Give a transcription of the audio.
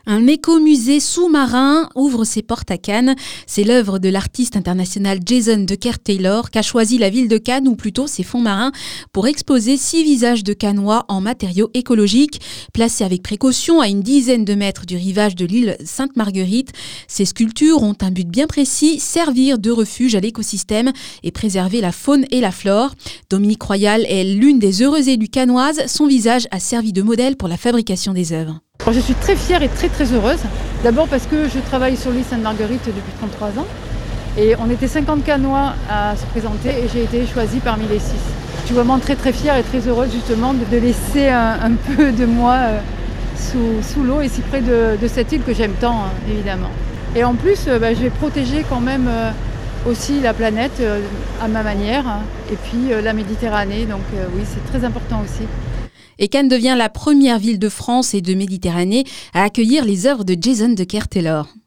Un écomusée sous-marin ouvre ses portes à Cannes. C'est l'œuvre de l'artiste international Jason Decker-Taylor qu'a choisi la ville de Cannes, ou plutôt ses fonds marins, pour exposer 6 visages de Cannois en matériaux écologiques. Placés avec précaution à une dizaine de mètres du rivage de l'île Sainte-Marguerite, ces sculptures ont un but bien précis, servir de refuge à l'écosystème et préserver la faune et la flore. Dominique Royal est l'une des heureuses élues cannoises. Son visage a servi de modèle pour la fabrication des œuvres. Je suis très fière et très heureuse. D'abord parce que je travaille sur l'île Sainte-Marguerite depuis 33 ans. Et on était 50 Cannois à se présenter et j'ai été choisie parmi les 6. Je suis vraiment très fière et très heureuse justement de laisser un peu de moi sous l'eau et si près de cette île que j'aime tant, évidemment. Et en plus, je vais protéger quand même aussi la planète à ma manière et puis la Méditerranée. Donc oui, c'est très important aussi. Et Cannes devient la première ville de France et de Méditerranée à accueillir les œuvres de Jason Decker-Taylor.